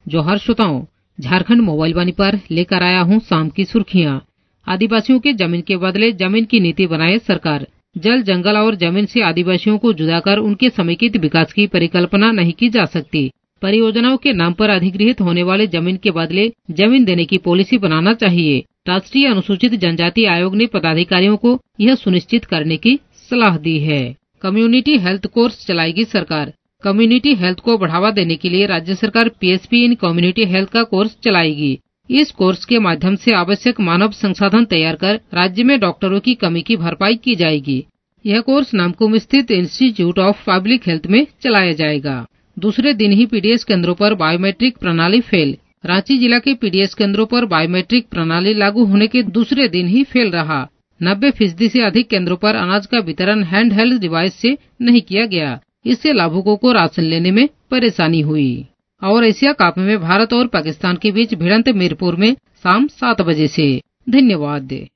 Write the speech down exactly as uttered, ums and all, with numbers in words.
जोहार श्रोताओं, झारखंड मोबाइल वाणी पर लेकर आया हूं शाम की सुर्खियां। आदिवासियों के जमीन के बदले जमीन की नीति बनाए सरकार। जल, जंगल और जमीन से आदिवासियों को जुदा कर उनके समेकित विकास की परिकल्पना नहीं की जा सकती। परियोजनाओं के नाम पर अधिग्रहित होने वाले जमीन के बदले जमीन देने की पॉलिसी बनाना चाहिए। राष्ट्रीय अनुसूचित जनजाति आयोग ने पदाधिकारियों को यह सुनिश्चित करने की सलाह दी है। कम्युनिटी हेल्थ कोर्स चलाएगी सरकार। कम्युनिटी हेल्थ को बढ़ावा देने के लिए राज्य सरकार पीएचपी इन कम्युनिटी हेल्थ का कोर्स चलाएगी। इस कोर्स के माध्यम से आवश्यक मानव संसाधन तैयार कर राज्य में डॉक्टरों की कमी की भरपाई की जाएगी। यह कोर्स नामकुम स्थित इंस्टीट्यूट ऑफ पब्लिक हेल्थ में चलाया जाएगा। दूसरे दिन ही पीडीएस केंद्रों पर बायोमेट्रिक प्रणाली फेल। रांची जिला के पीडीएस केंद्रों पर बायोमेट्रिक प्रणाली लागू होने के दूसरे दिन ही फेल रहा। नब्बे फीसदी से अधिक केंद्रों पर अनाज का वितरण हैंड हेल्ड डिवाइस से नहीं किया गया। इससे लाभुकों को राशन लेने में परेशानी हुई। और एशिया कप में भारत और पाकिस्तान के बीच भिड़ंत मीरपुर में शाम सात बजे से। धन्यवाद।